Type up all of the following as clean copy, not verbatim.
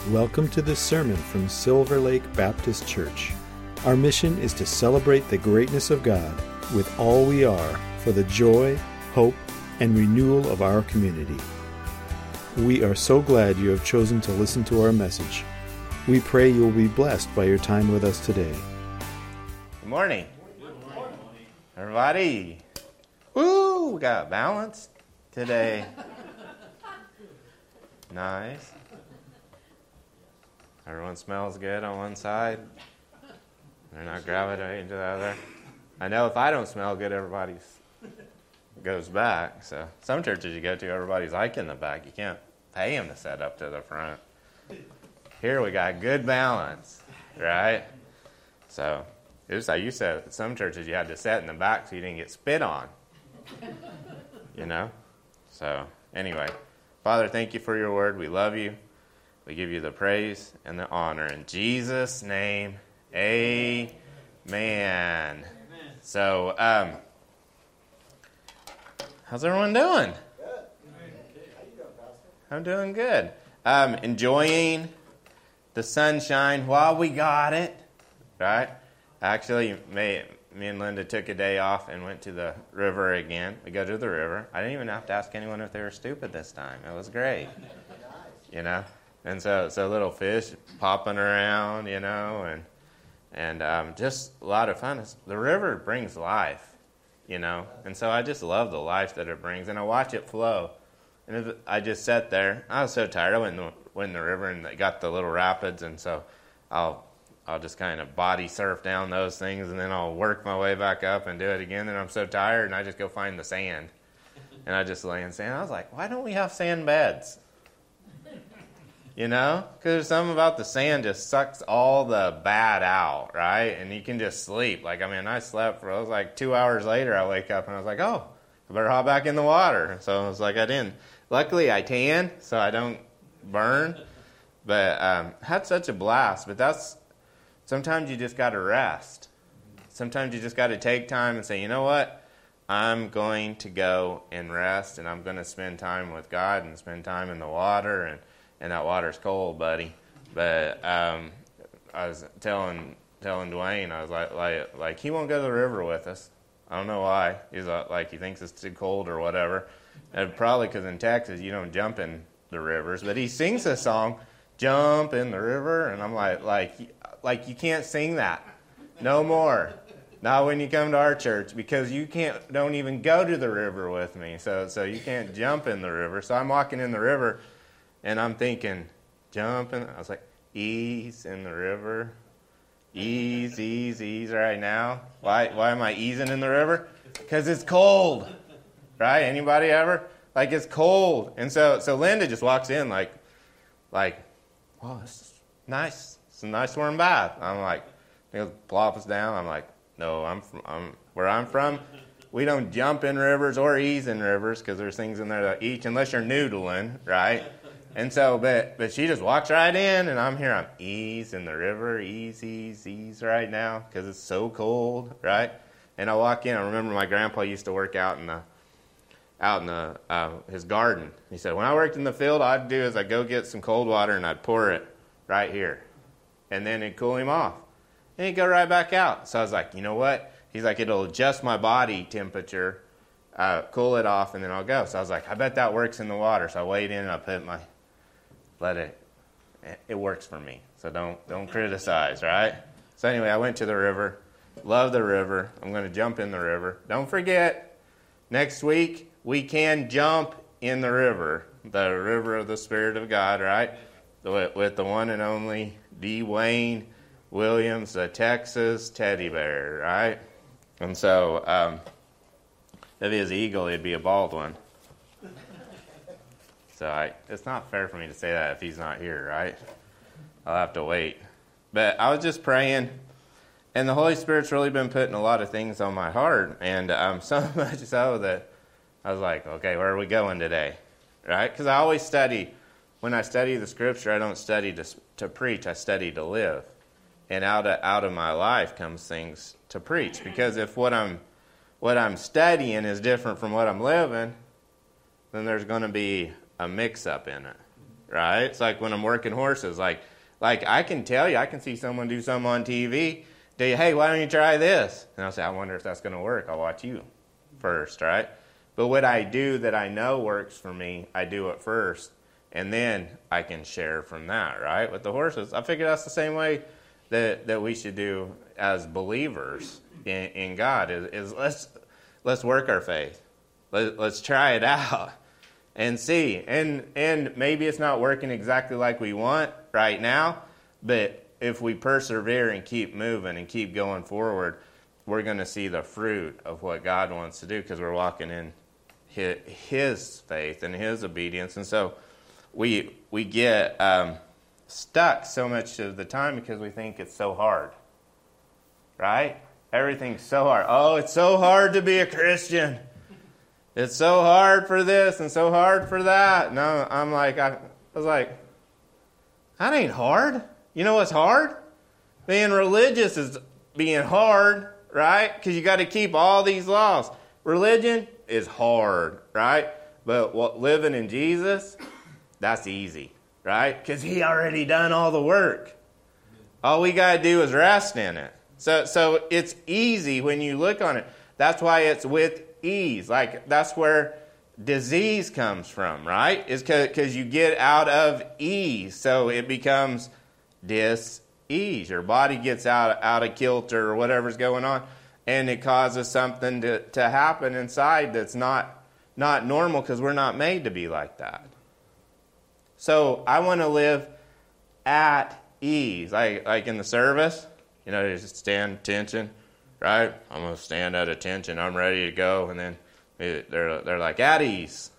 Welcome to this sermon from Silver Lake Baptist Church. Our mission is to celebrate the greatness of God with all we are for the joy, hope, and renewal of our community. We are so glad you have chosen to listen to our message. We pray you will be blessed by your time with us today. Good morning. Good morning. Everybody. Woo! We got balance today. Nice. Everyone smells good on one side. They're not gravitating to the other. I know if I don't smell good, everybody goes back. So some churches you go to, everybody's like in the back. You can't pay them to set up to the front. Here we got good balance, right? So it was like you said, at some churches you had to sit in the back so you didn't get spit on. You know? So anyway, Father, thank you for your word. We love you. We give you the praise and the honor. In Jesus' name, amen. Amen. So, how's everyone doing? Good. How you doing, Pastor? I'm doing good. Enjoying the sunshine while we got it, right? Actually, me and Linda took a day off and went to the river again. We go to the river. I didn't even have to ask anyone if they were stupid this time. It was great, you know? And so little fish popping around, you know, and just a lot of fun. The river brings life, you know, and so I just love the life that it brings, and I watch it flow. And I just sat there. I was so tired. I went in the river and got the little rapids, and so I'll just kind of body surf down those things, and then I'll work my way back up and do it again. And I'm so tired, and I just go find the sand, and I just lay in sand. I was like, why don't we have sand beds? You know, because there's something about the sand just sucks all the bad out, right? And you can just sleep. Like, I mean, I slept for, it was like 2 hours later, I wake up and I was like, oh, I better hop back in the water. So I was like, I didn't. Luckily, I tan, so I don't burn. But had such a blast. But sometimes you just got to rest. Sometimes you just got to take time and say, you know what? I'm going to go and rest, and I'm going to spend time with God and spend time in the water, and that water's cold, buddy. But I was telling Dwayne, I was like he won't go to the river with us. I don't know why. He's like he thinks it's too cold or whatever. And probably because in Texas you don't jump in the rivers. But he sings a song, "Jump in the River," and I'm like you can't sing that no more. Not when you come to our church, because you don't even go to the river with me. So you can't jump in the river. So I'm walking in the river. And I'm thinking, jumping. I was like, ease in the river. Ease right now. Why am I easing in the river? Because it's cold. Right? Anybody ever? Like, it's cold. And so Linda just walks in like, wow, this is nice. It's a nice warm bath. I'm like, plop us down. I'm like, no, where I'm from, we don't jump in rivers or ease in rivers because there's things in there that each, unless you're noodling, right? And so, but she just walks right in, and I'm ease in the river, ease right now, because it's so cold, right? And I walk in. I remember my grandpa used to work out in his garden. He said, when I worked in the field, all I'd do is I'd go get some cold water, and I'd pour it right here, and then it'd cool him off, and he'd go right back out. So I was like, you know what? He's like, it'll adjust my body temperature, cool it off, and then I'll go. So I was like, I bet that works in the water. So I weighed in, and I it works for me. So don't criticize, right? So anyway, I went to the river. Love the river. I'm going to jump in the river. Don't forget, next week we can jump in the river of the Spirit of God, right? With the one and only Dwayne Williams, the Texas teddy bear, right? And so if he was an eagle, he'd be a bald one. So it's not fair for me to say that if he's not here, right? I'll have to wait. But I was just praying, and the Holy Spirit's really been putting a lot of things on my heart, and so much so that I was like, okay, where are we going today, right? Because I always study. When I study the Scripture, I don't study to preach. I study to live. And out of my life comes things to preach. Because if what I'm studying is different from what I'm living, then there's going to be a mix-up in it. right? It's like when I'm working horses. Like I can tell you, I can see someone do something on TV. Tell you, hey, why don't you try this? And I'll say, I wonder if that's going to work. I'll watch you first, right? But what I do that I know works for me, I do it first. And then I can share from that, right? With the horses, I figure that's the same way that we should do as believers in God. Is let's work our faith. Let's try it out and see. And maybe it's not working exactly like we want right now, but if we persevere and keep moving and keep going forward, we're going to see the fruit of what God wants to do because we're walking in His faith and His obedience. And so we get stuck so much of the time because we think it's so hard, right? Everything's so hard. Oh, it's so hard to be a Christian. It's so hard for this and so hard for that. And I was like, that ain't hard. You know what's hard? Being religious is being hard, right? Because you got to keep all these laws. Religion is hard, right? But living in Jesus, that's easy, right? Because He already done all the work. All we got to do is rest in it. So it's easy when you look on it. That's why it's with ease. Like that's where disease comes from, right? Is because you get out of ease. So it becomes dis-ease. Your body gets out of kilter or whatever's going on, and it causes something to happen inside that's not normal because we're not made to be like that. So I want to live at ease. Like in the service, you just stand attention, right? I'm going to stand at attention. I'm ready to go. And then they're like, at ease.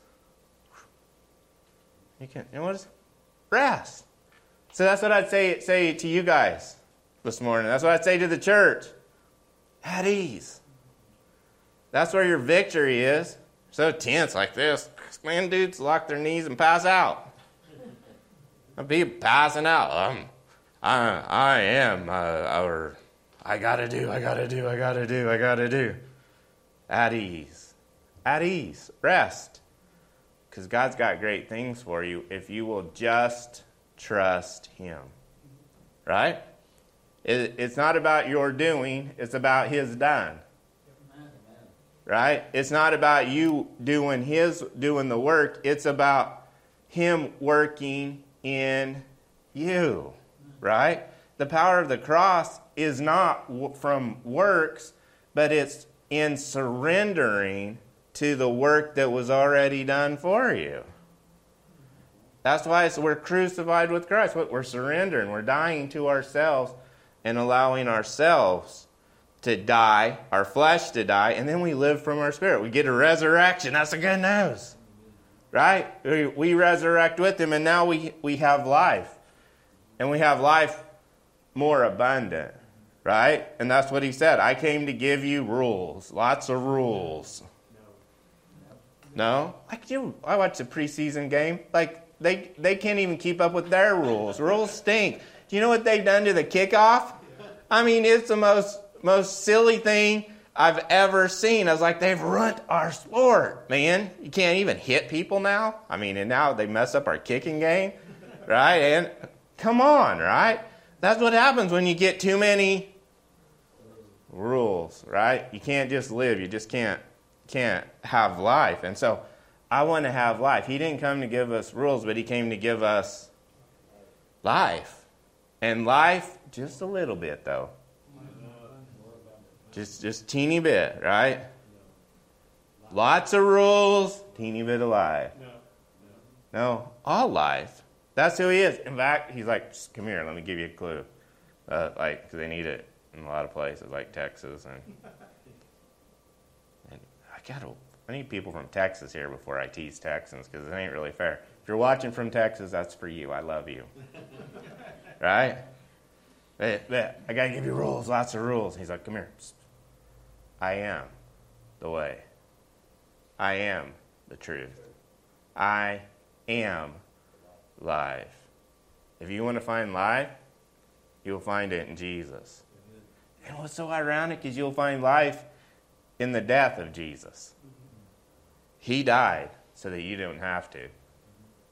What is it? Rest. So that's what I'd say to you guys this morning. That's what I'd say to the church. At ease. That's where your victory is. So tense like this. Man, dudes lock their knees and pass out. People passing out. I am. I gotta do. At ease. At ease. Rest. Because God's got great things for you if you will just trust Him. Right? It's not about your doing. It's about His done. Right? It's not about you doing the work. It's about Him working in you. Right? The power of the cross is not from works, but it's in surrendering to the work that was already done for you. That's why we're crucified with Christ. We're surrendering. We're dying to ourselves and allowing ourselves to die, our flesh to die, and then we live from our spirit. We get a resurrection. That's the good news. Right? We resurrect with Him, and now we have life. And we have life more abundant. Right? And that's what He said. I came to give you rules. Lots of rules. No? I watched a preseason game. Like, they can't even keep up with their rules. Rules stink. Do you know what they've done to the kickoff? I mean, it's the most silly thing I've ever seen. I was like, they've ruined our sport, man. You can't even hit people now. I mean, and now they mess up our kicking game, right? And come on, right? That's what happens when you get too many rules, right? You can't just live. You just can't have life. And so I want to have life. He didn't come to give us rules, but He came to give us life. And life, just a little bit, though. Just teeny bit, right? Lots of rules, teeny bit of life. No, all life. That's who He is. In fact, He's like, just come here, let me give you a clue. Because they need it in a lot of places, like Texas. And I need people from Texas here before I tease Texans, because it ain't really fair. If you're watching from Texas, that's for you. I love you. Right? I got to give you rules, lots of rules. He's like, come here. I am the way. I am the truth. I am life. If you want to find life, you'll find it in Jesus. And what's so ironic is you'll find life in the death of Jesus. He died so that you don't have to.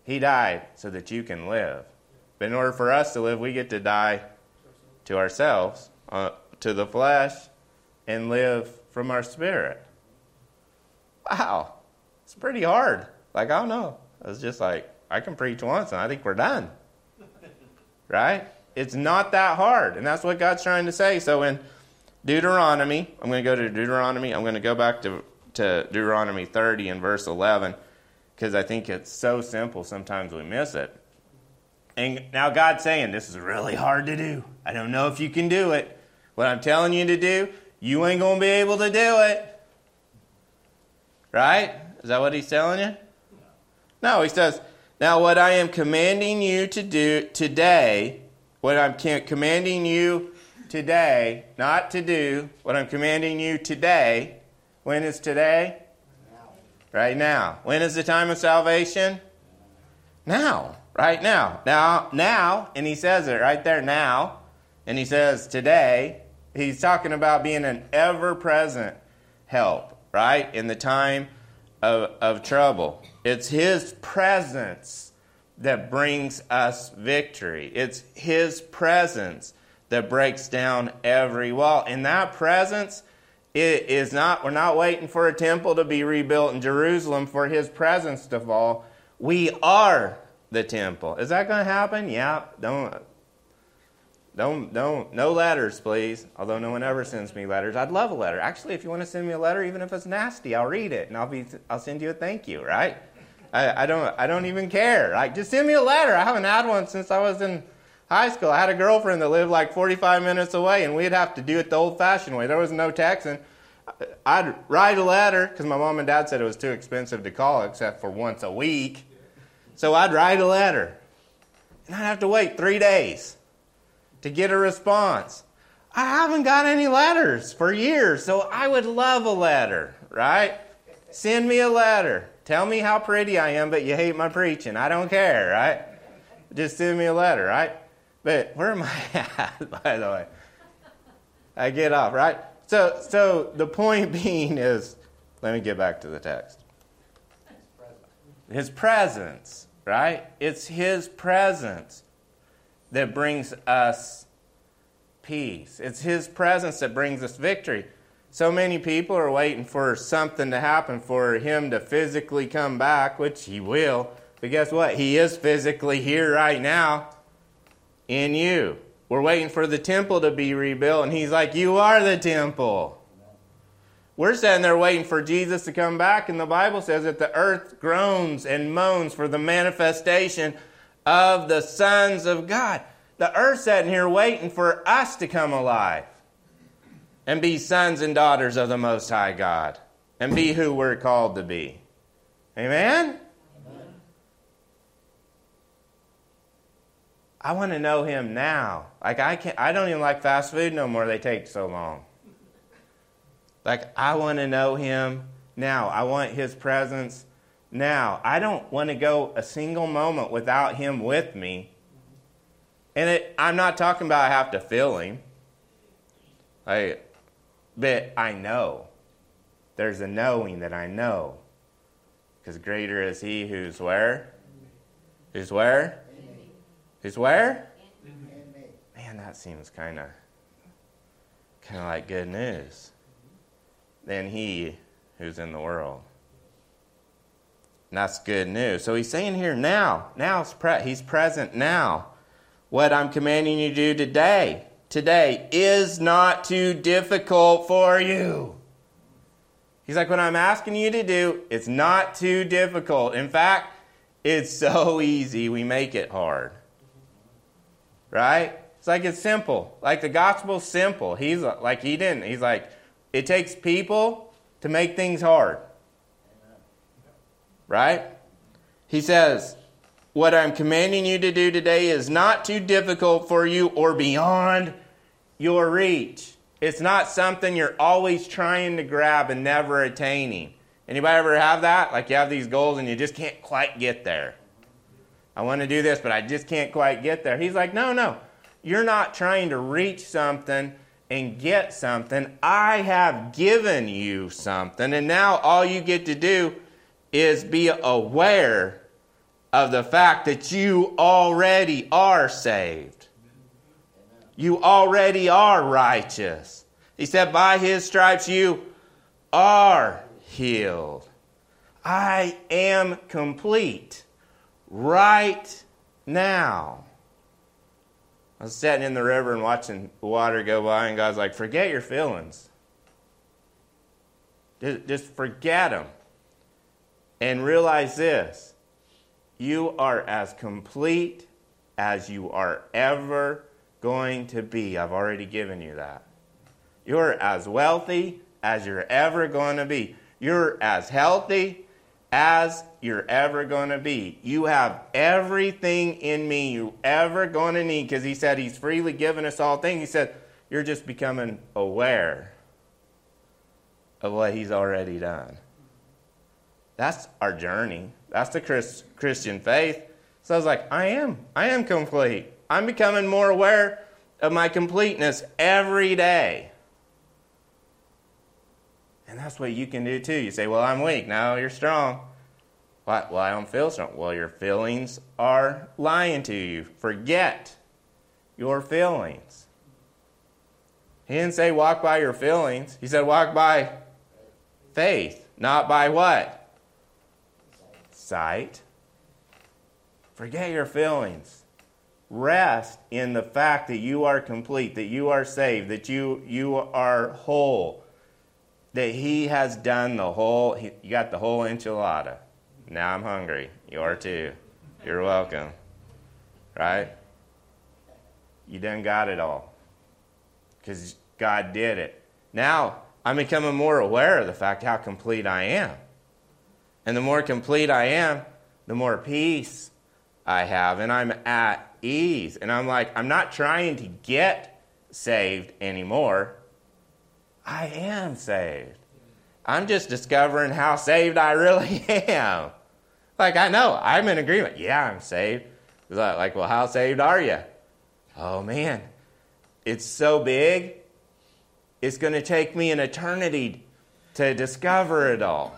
He died so that you can live. But in order for us to live, we get to die to ourselves, to the flesh, and live from our spirit. Wow. It's pretty hard. Like, I don't know. I was just like, I can preach once and I think we're done. Right? It's not that hard. And that's what God's trying to say. So in Deuteronomy, I'm going to go to Deuteronomy. I'm going to go back to Deuteronomy 30 and verse 11, because I think it's so simple sometimes we miss it. And now God's saying, this is really hard to do. I don't know if you can do it. What I'm telling you to do, you ain't going to be able to do it. Right? Is that what he's telling you? No, he says, now what I am commanding you to do today, what I'm commanding you today, not to do, what I'm commanding you today, when is today? Now. Right now. When is the time of salvation? Now. Right now. Now, and he says it right there, now, and he says today. He's talking about being an ever-present help, right, in the time of trouble. It's his presence that brings us victory. It's his presence that breaks down every wall. And that presence, we're not waiting for a temple to be rebuilt in Jerusalem for his presence to fall. We are the temple. Is that going to happen? Yeah. No letters, please. Although no one ever sends me letters. I'd love a letter. Actually, if you want to send me a letter, even if it's nasty, I'll read it and I'll send you a thank you, right? I don't even care. Like, just send me a letter. I haven't had one since I was in high school. I had a girlfriend that lived like 45 minutes away, and we'd have to do it the old-fashioned way. There was no texting. I'd write a letter because my mom and dad said it was too expensive to call except for once a week. So I'd write a letter, and I'd have to wait 3 days to get a response. I haven't got any letters for years, so I would love a letter, right? Send me a letter. Tell me how pretty I am, but you hate my preaching. I don't care, right? Just send me a letter, right? But where am I at, by the way? I get off, right? So the point being is, let me get back to the text. His presence, right? It's his presence that brings us peace. It's his presence that brings us victory. So many people are waiting for something to happen for him to physically come back, which he will. But guess what? He is physically here right now in you. We're waiting for the temple to be rebuilt, and he's like, you are the temple. We're sitting there waiting for Jesus to come back, and the Bible says that the earth groans and moans for the manifestation of the sons of God. The earth's sitting here waiting for us to come alive and be sons and daughters of the Most High God and be who we're called to be. Amen? Amen. I want to know him now. Like I don't even like fast food no more. They take so long. Like, I want to know him now. I want his presence now. I don't want to go a single moment without him with me. And I'm not talking about I have to feel him. But I know. There's a knowing that I know. Because greater is he who's where? Who's where? Who's where? Man, that seems kind of like good news. Than he who's in the world. And that's good news. So he's saying here now. He's present now. What I'm commanding you to do today is not too difficult for you. He's like, what I'm asking you to do, it's not too difficult. In fact, it's so easy we make it hard. Right? It's like it's simple. Like the gospel's simple. He's like, he's like, it takes people to make things hard. Right? He says, what I'm commanding you to do today is not too difficult for you or beyond your reach. It's not something you're always trying to grab and never attaining. Anybody ever have that? Like you have these goals and you just can't quite get there. I want to do this, but I just can't quite get there. He's like, no. You're not trying to reach something and get something. I have given you something, and now all you get to do is be aware of the fact that you already are saved. You already are righteous. He said, by his stripes you are healed. I am complete right now. I was sitting in the river and watching the water go by, and God's like, forget your feelings. Just forget them. And realize this. You are as complete as you are ever going to be. I've already given you that. You're as wealthy as you're ever going to be. You're as healthy as you're ever going to be. You have everything in me you're ever going to need, because he said he's freely given us all things. He said you're just becoming aware of what he's already done. That's our journey. That's the Christian faith. So I was like, I am complete. I'm becoming more aware of my completeness every day. And that's what you can do too. You say, well, I'm weak. No, you're strong. Well, I don't feel strong. Well, your feelings are lying to you. Forget your feelings. He didn't say walk by your feelings. He said walk by faith. Not by what? Sight. Forget your feelings. Rest in the fact that you are complete, that you are saved, that you are whole, that he has done the whole, you got the whole enchilada. Now I'm hungry. You are too. You're welcome. Right? You done got it all. Because God did it. Now I'm becoming more aware of the fact how complete I am. And the more complete I am, the more peace I have. And I'm at ease. And I'm like, I'm not trying to get saved anymore. I am saved. I'm just discovering how saved I really am. Like, I know, I'm in agreement. Yeah, I'm saved. It's like, well, how saved are you? Oh, man, it's so big, it's going to take me an eternity to discover it all.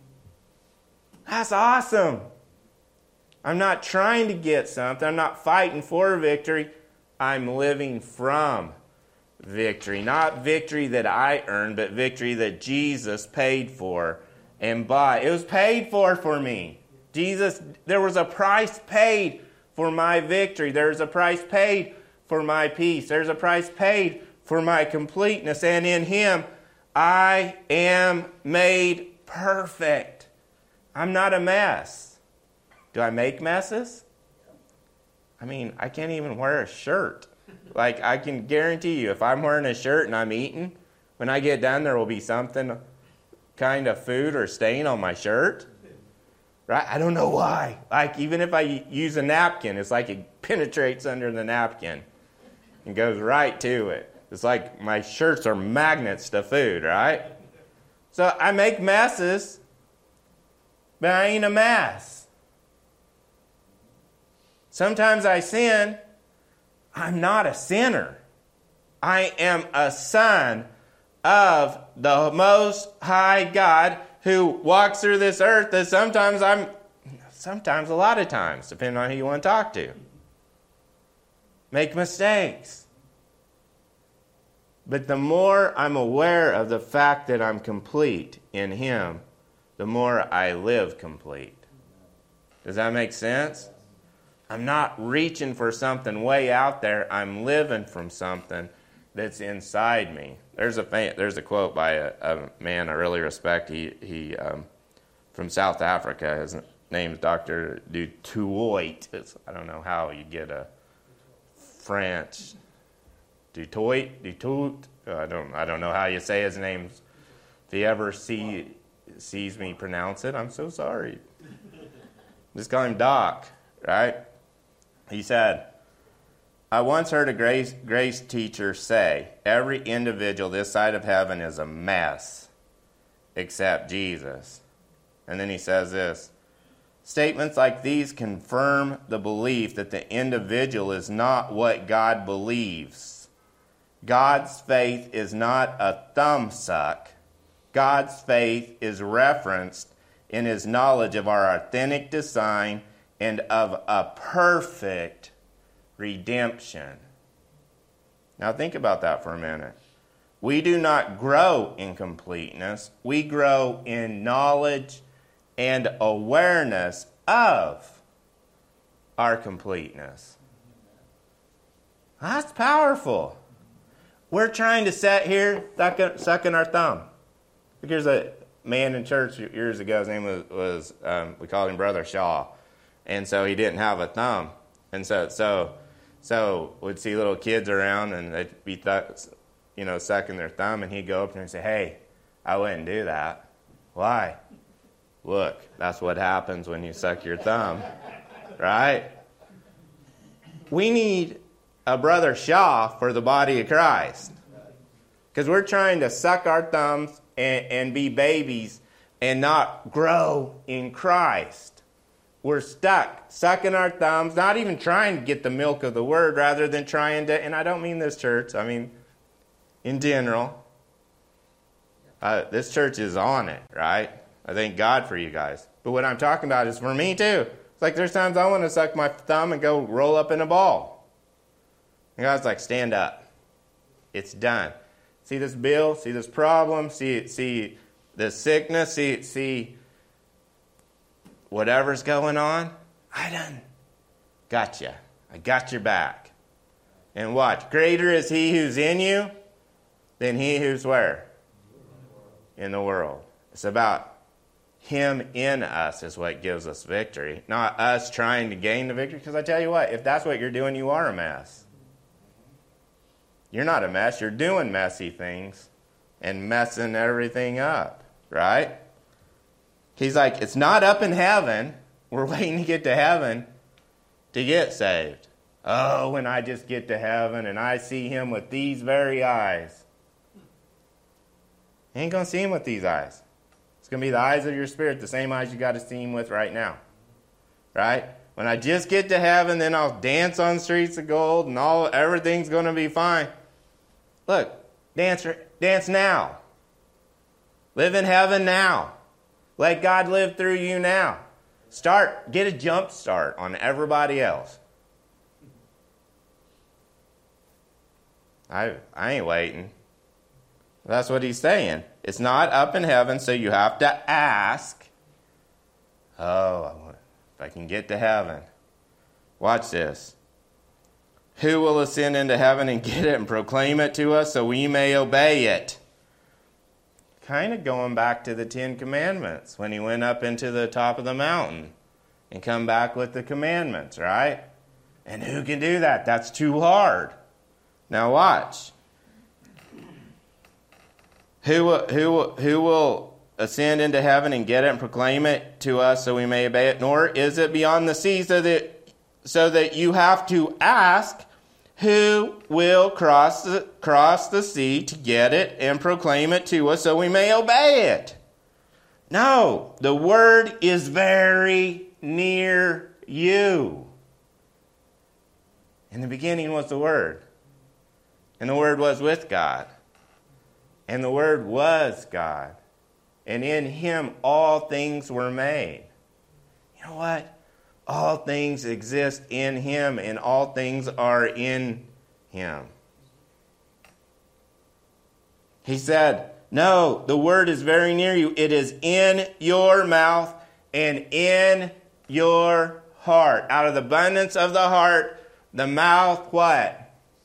That's awesome. I'm not trying to get something. I'm not fighting for victory. I'm living from victory. Not victory that I earned, but victory that Jesus paid for and bought. It was paid for me. Jesus, there was a price paid for my victory. There's a price paid for my peace. There's a price paid for my completeness. And in him, I am made perfect. I'm not a mess. Do I make messes? I mean, I can't even wear a shirt. Like, I can guarantee you, if I'm wearing a shirt and I'm eating, when I get done, there will be something, kind of food or stain on my shirt. Right? I don't know why. Like, even if I use a napkin, it's like it penetrates under the napkin and goes right to it. It's like my shirts are magnets to food, right? So I make messes, but I ain't a mess. Sometimes I sin. I'm not a sinner. I am a son of the Most High God who walks through this earth that sometimes a lot of times, depending on who you want to talk to, make mistakes. But the more I'm aware of the fact that I'm complete in him, the more I live complete. Does that make sense? I'm not reaching for something way out there. I'm living from something that's inside me. There's a quote by a man I really respect. He from South Africa. His name's Dr. Du Toit. I don't know how you get a French Du Toit. I don't know how you say his name. If he ever sees me pronounce it, I'm so sorry. Just call him Doc, right? He said, I once heard a grace teacher say, every individual this side of heaven is a mess except Jesus. And then he says this, statements like these confirm the belief that the individual is not what God believes. God's faith is not a thumbsuck. God's faith is referenced in his knowledge of our authentic design and of a perfect redemption. Now think about that for a minute. We do not grow in completeness. We grow in knowledge and awareness of our completeness. That's powerful. We're trying to sit here sucking our thumb. Here's a man in church years ago. His name was we called him Brother Shaw. And so he didn't have a thumb. And so we'd see little kids around and they'd be sucking their thumb, and he'd go up there and say, "Hey, I wouldn't do that." Why? Look, that's what happens when you suck your thumb, right? We need a Brother Shaw for the body of Christ, because we're trying to suck our thumbs and be babies and not grow in Christ. We're stuck, sucking our thumbs, not even trying to get the milk of the word, rather than trying to, and I don't mean this church, I mean in general. This church is on it, right? I thank God for you guys. But what I'm talking about is for me too. It's like there's times I want to suck my thumb and go roll up in a ball. And God's like, stand up. It's done. See this bill? See this problem? See this sickness? See whatever's going on? I done got you. I got your back. And watch. Greater is he who's in you than he who's where? In the world. It's about him in us is what gives us victory, not us trying to gain the victory. Because I tell you what, if that's what you're doing, you are a mess. You're not a mess. You're doing messy things and messing everything up, right? He's like, it's not up in heaven. We're waiting to get to heaven to get saved. Oh, when I just get to heaven and I see him with these very eyes. You ain't going to see him with these eyes. It's going to be the eyes of your spirit, the same eyes you got to see him with right now. Right? When I just get to heaven, then I'll dance on streets of gold and everything's going to be fine. Look, dance now. Live in heaven now. Let God live through you now. Get a jump start on everybody else. I ain't waiting. That's what he's saying. It's not up in heaven, so you have to ask. If I can get to heaven. Watch this. Who will ascend into heaven and get it and proclaim it to us so we may obey it? Kind of going back to the 10 Commandments when he went up into the top of the mountain and come back with the commandments, right? And who can do that? That's too hard. Now watch. Who will ascend into heaven and get it and proclaim it to us so we may obey it? Nor is it beyond the sea, so that you have to ask, who will cross the sea to get it and proclaim it to us so we may obey it? No, the word is very near you. In the beginning was the Word, and the Word was with God. And the Word was God. And in him all things were made. You know what? All things exist in him, and all things are in him. He said, no, the Word is very near you. It is in your mouth and in your heart. Out of the abundance of the heart, the mouth what?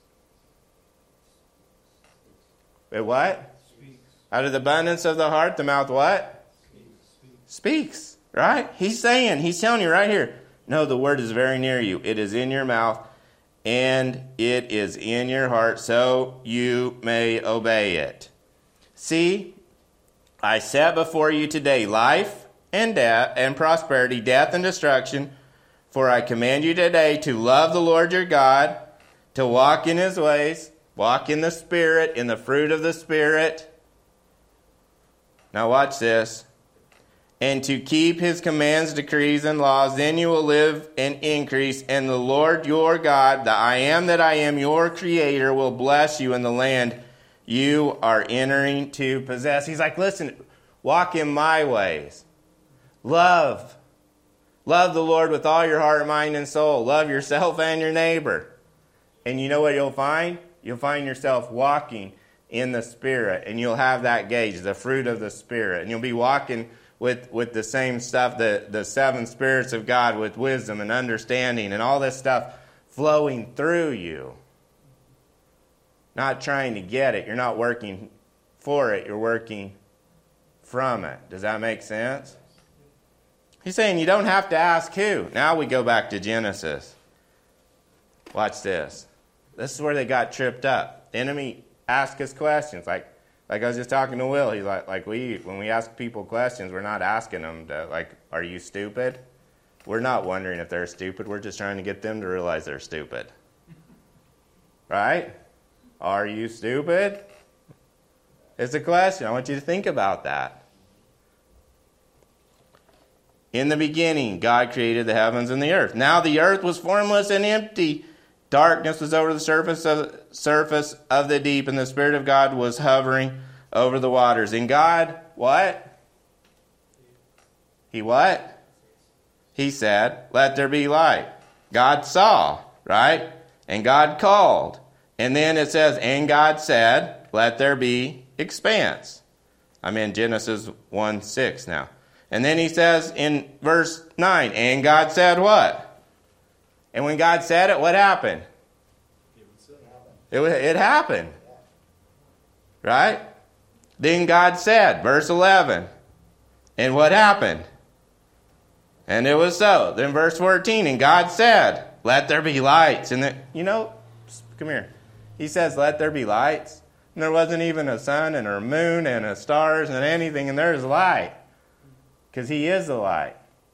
Wait, what? Out of the abundance of the heart, the mouth what? Speaks, right? He's telling you right here. No, the word is very near you. It is in your mouth and it is in your heart, so you may obey it. See, I set before you today life and death and prosperity, death and destruction. For I command you today to love the Lord your God, to walk in his ways, walk in the Spirit, in the fruit of the Spirit. Now watch this. And to keep his commands, decrees, and laws, then you will live and increase. And the Lord your God, the I am that I am, your Creator, will bless you in the land you are entering to possess. He's like, listen, walk in my ways. Love Love the Lord with all your heart, mind, and soul. Love yourself and your neighbor. And you know what you'll find? You'll find yourself walking in the Spirit, and you'll have that gauge, the fruit of the Spirit. And you'll be walking with the same stuff, the seven spirits of God, with wisdom and understanding and all this stuff flowing through you. Not trying to get it. You're not working for it. You're working from it. Does that make sense? He's saying you don't have to ask who. Now we go back to Genesis. Watch this. This is where they got tripped up. The enemy asked us questions. Like I was just talking to Will. He's like when we ask people questions, we're not asking them to, are you stupid? We're not wondering if they're stupid. We're just trying to get them to realize they're stupid. Right? Are you stupid? It's a question. I want you to think about that. In the beginning, God created the heavens and the earth. Now the earth was formless and empty. Darkness was over the surface of the deep, and the Spirit of God was hovering over the waters. And God, what? He what? He said, let there be light. God saw, right? And God called. And then it says, and God said, let there be expanse. I'm in Genesis 1:6 now. And then he says in verse 9, and God said what? And when God said it, what happened? It happened. Right? Then God said, verse 11. And what happened? And it was so. Then verse 14, and God said, let there be lights. And come here. He says, let there be lights. And there wasn't even a sun and a moon and a stars and anything, and there's light. Because he is the light.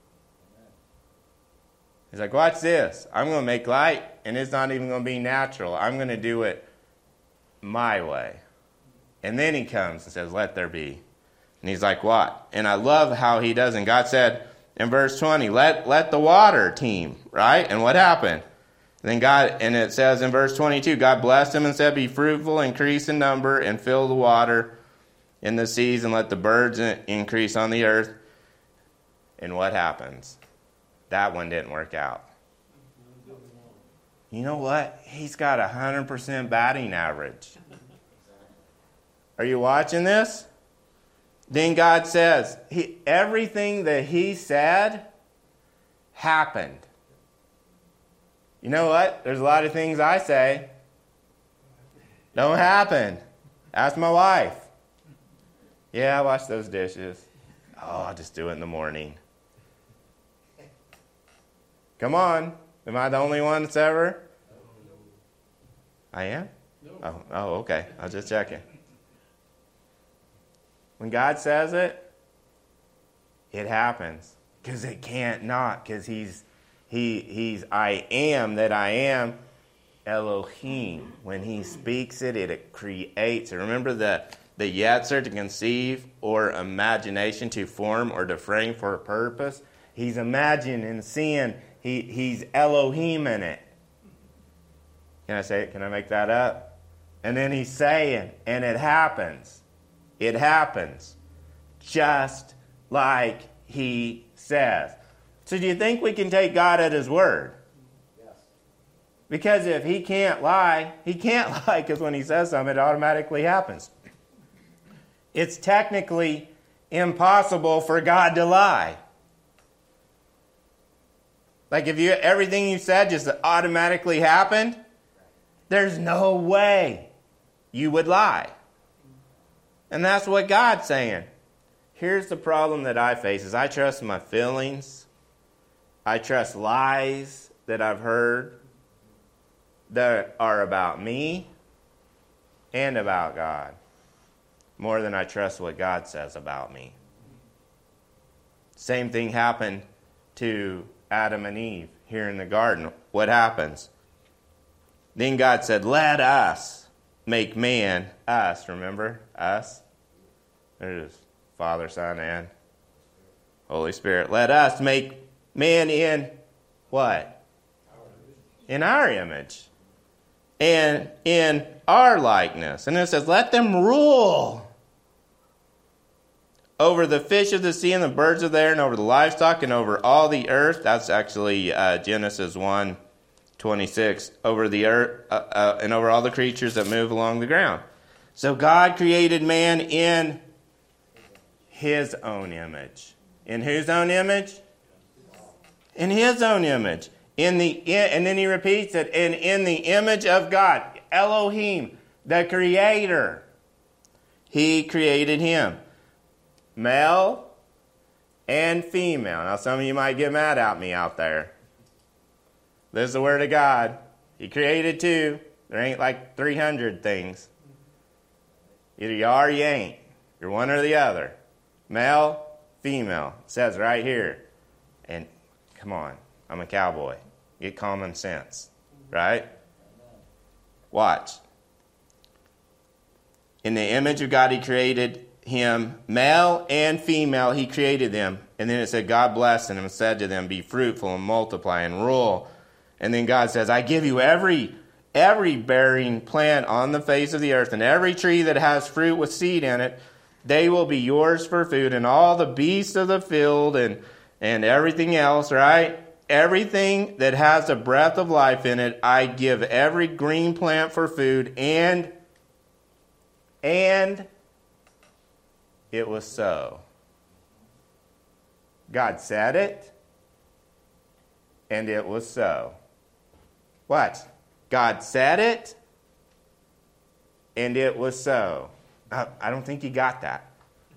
He's like, watch this. I'm going to make light, and it's not even going to be natural. I'm going to do it my way. And then he comes and says, let there be. And he's like, what? And I love how he does. And God said in verse 20, let the water teem, right? And what happened? And then and it says in verse 22, God blessed him and said, be fruitful, increase in number, and fill the water in the seas, and let the birds increase on the earth. And what happens? That one didn't work out. You know what? He's got 100% batting average. Are you watching this? Then God says, everything that he said happened. You know what? There's a lot of things I say don't happen. Ask my wife. Yeah, I wash those dishes. Oh, I'll just do it in the morning. Come on. Am I the only one that's ever? I am? No. Oh, okay. I was just checking. When God says it, it happens. Because it can't not. Because he's I am that I am, Elohim. When he speaks it, it creates. Remember the Yetzer, to conceive, or imagination, to form or to frame for a purpose. He's imagining and seeing. He's Elohim in it. Can I say it? Can I make that up? And then he's saying, and it happens. It happens. Just like he says. So do you think we can take God at his word? Yes. Because if he can't lie, because when he says something, it automatically happens. It's technically impossible for God to lie. Like if everything you said just automatically happened, there's no way you would lie. And that's what God's saying. Here's the problem that I face is I trust my feelings. I trust lies that I've heard that are about me and about God more than I trust what God says about me. Same thing happened to Adam and Eve here in the garden. What happens? Then God said, let us make man, us, remember? Us. There's Father, Son, and Holy Spirit. Let us make man in what? In our image. And in our likeness. And it says, let them rule over the fish of the sea and the birds of the air and over the livestock and over all the earth. That's actually Genesis 1:26. Over the earth and over all the creatures that move along the ground. So God created man in his own image. In whose own image? In his own image. And then he repeats it, and in the image of God, Elohim, the Creator, he created him. Male and female. Now some of you might get mad at me out there. This is the word of God. He created two. There ain't like 300 things. Either you are or you ain't. You're one or the other. Male, female. It says right here. And come on, I'm a cowboy. Get common sense. Right? Watch. In the image of God, he created him, male and female, he created them. And then it said, God blessed them and said to them, be fruitful and multiply and rule. And then God says, I give you every bearing plant on the face of the earth and every tree that has fruit with seed in it. They will be yours for food, and all the beasts of the field and everything else, right? Everything that has a breath of life in it, I give every green plant for food, and it was so. God said it, and it was so. What? God said it, and it was so. I don't think you got that.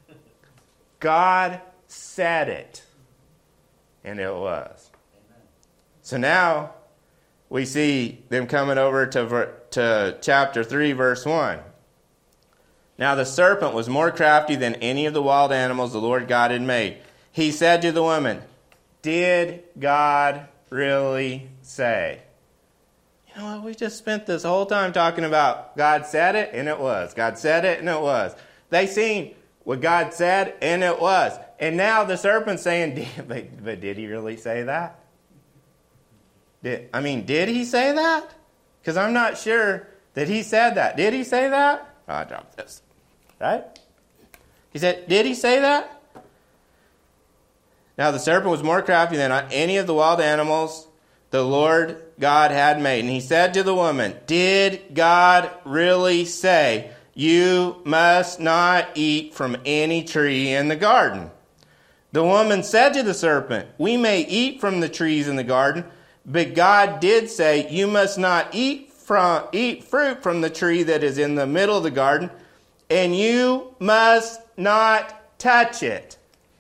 God said it, and it was. So now we see them coming over to chapter 3, verse 1. Now the serpent was more crafty than any of the wild animals the Lord God had made. He said to the woman, did God really say? You know what? We just spent this whole time talking about God said it, and it was. God said it, and it was. They seen what God said, and it was. And now the serpent's saying, but did he really say that? Did he say that? Because I'm not sure that he said that. Did he say that? Oh, I dropped this. Right? He said, did he say that? Now the serpent was more crafty than any of the wild animals the Lord God had made. And he said to the woman, did God really say, you must not eat from any tree in the garden? The woman said to the serpent, we may eat from the trees in the garden, but God did say, you must not eat fruit from the tree that is in the middle of the garden, and you must not touch it.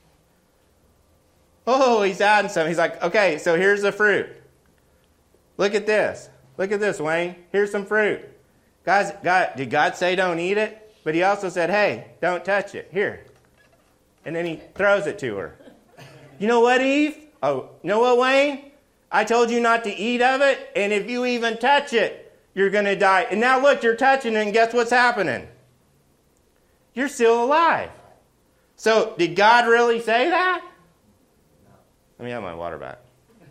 Oh, he's adding something. He's like, okay, so here's the fruit. Look at this. Look at this, Wayne. Here's some fruit. Guys, did God say don't eat it? But he also said, hey, don't touch it. Here. And then he throws it to her. You know what, Eve? Oh, you know what, Wayne? I told you not to eat of it, and if you even touch it, you're going to die. And now look, you're touching it, and guess what's happening? You're still alive. So, did God really say that? Let me have my water back.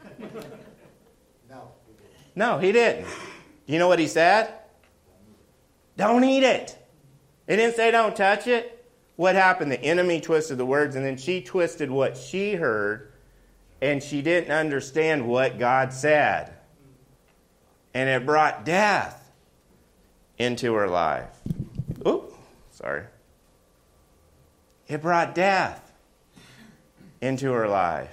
No, he didn't. You know what he said? Don't eat it. He didn't say don't touch it. What happened? The enemy twisted the words, and then she twisted what she heard, and she didn't understand what God said. And it brought death into her life. Ooh, sorry. It brought death into her life.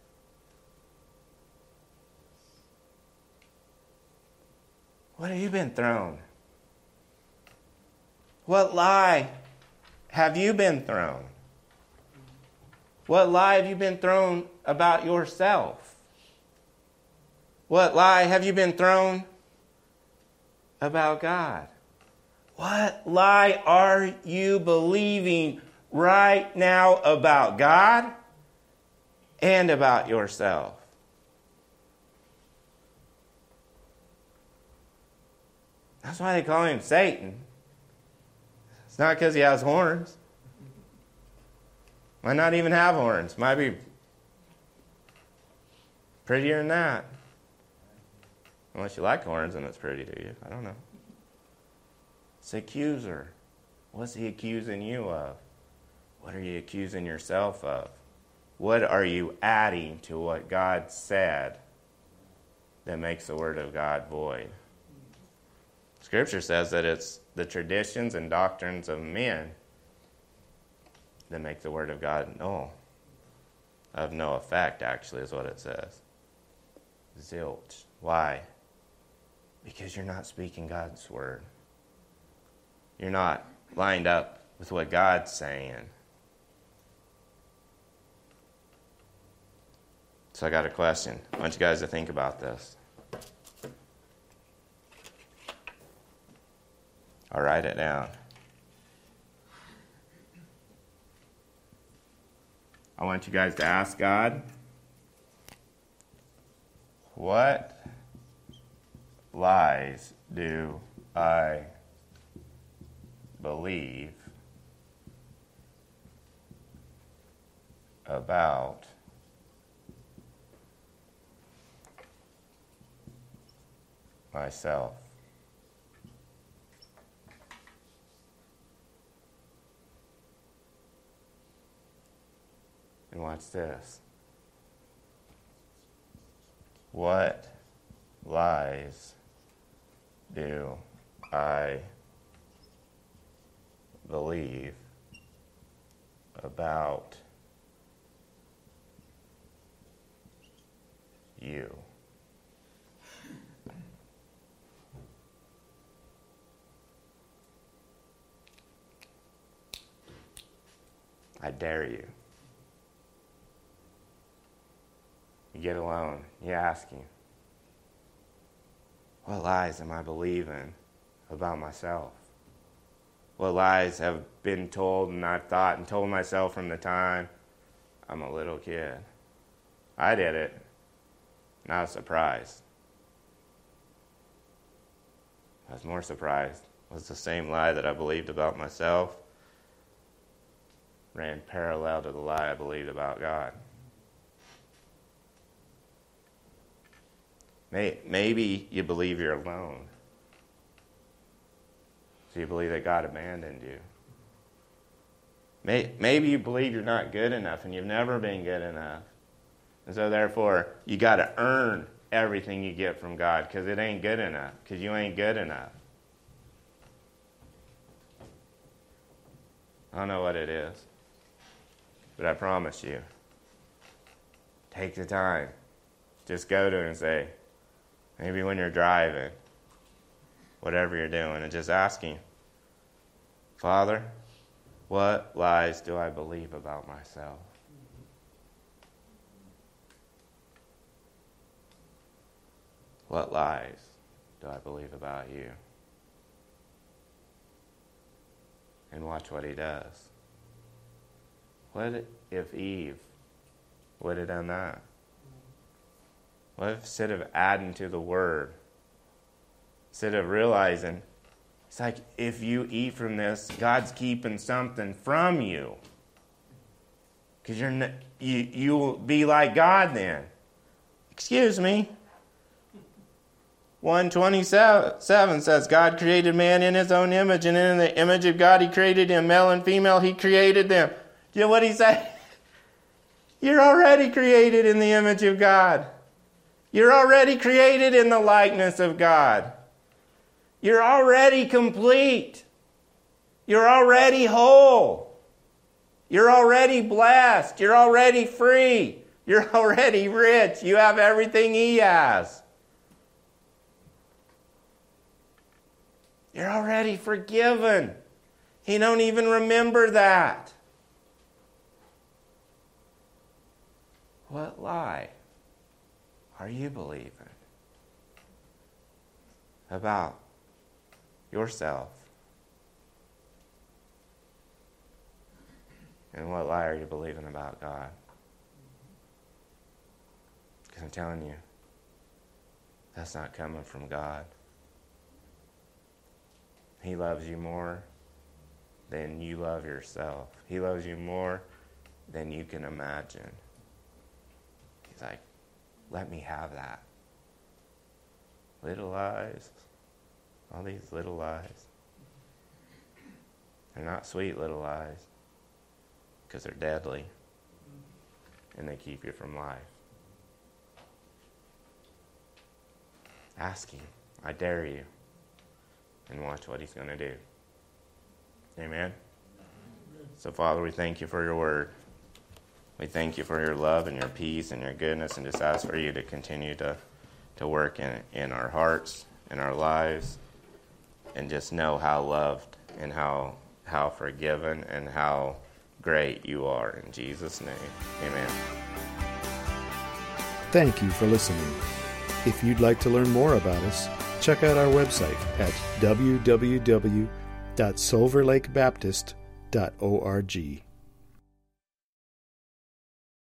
What have you been thrown? What lie have you been thrown? What lie have you been thrown about yourself? What lie have you been thrown about God? What lie are you believing right now about God and about yourself? That's why they call him Satan. It's not because he has horns. Might not even have horns. Might be prettier than that. Unless you like horns and it's pretty to you. I don't know. It's the accuser. What's he accusing you of? What are you accusing yourself of? What are you adding to what God said that makes the Word of God void? Scripture says that it's the traditions and doctrines of men that make the Word of God null. Of no effect, actually, is what it says. Zilch. Why? Because you're not speaking God's Word. You're not lined up with what God's saying. So I got a question. I want you guys to think about this. I'll write it down. I want you guys to ask God, what lies do I believe about myself? And watch this. What lies do I believe about you? I dare you. You get alone. You ask him, what lies am I believing about myself? What lies have been told and I've thought and told myself from the time I'm a little kid? I did it. And I was surprised. I was more surprised. It was the same lie that I believed about myself ran parallel to the lie I believed about God. Maybe you believe you're alone. So you believe that God abandoned you. Maybe you believe you're not good enough and you've never been good enough. And so therefore, you got to earn everything you get from God because it ain't good enough, because you ain't good enough. I don't know what it is, but I promise you, take the time. Just go to him and say, maybe when you're driving, whatever you're doing, and just ask him, Father, what lies do I believe about myself? What lies do I believe about you? And watch what he does. What if Eve would have done that? What if instead of adding to the word, instead of realizing, it's like if you eat from this, God's keeping something from you. Because you'll be like God then. Excuse me. 1:27 says, God created man in his own image, and in the image of God he created him. Male and female he created them. You know what he said? You're already created in the image of God. You're already created in the likeness of God. You're already complete. You're already whole. You're already blessed. You're already free. You're already rich. You have everything he has. You're already forgiven. He don't even remember that. What lie are you believing about yourself? And what lie are you believing about God? Because I'm telling you, that's not coming from God. He loves you more than you love yourself. He loves you more than you can imagine. He's like, let me have that. Little lies. All these little lies. They're not sweet little lies. because they're deadly and they keep you from life. Ask him. I dare you. And watch what he's going to do. Amen? So, Father, we thank you for your word. We thank you for your love and your peace and your goodness, and just ask for you to continue to work in our hearts, in our lives, and just know how loved and how forgiven and how great you are. In Jesus' name, amen. Thank you for listening. If you'd like to learn more about us, check out our website at www.silverlakebaptist.org.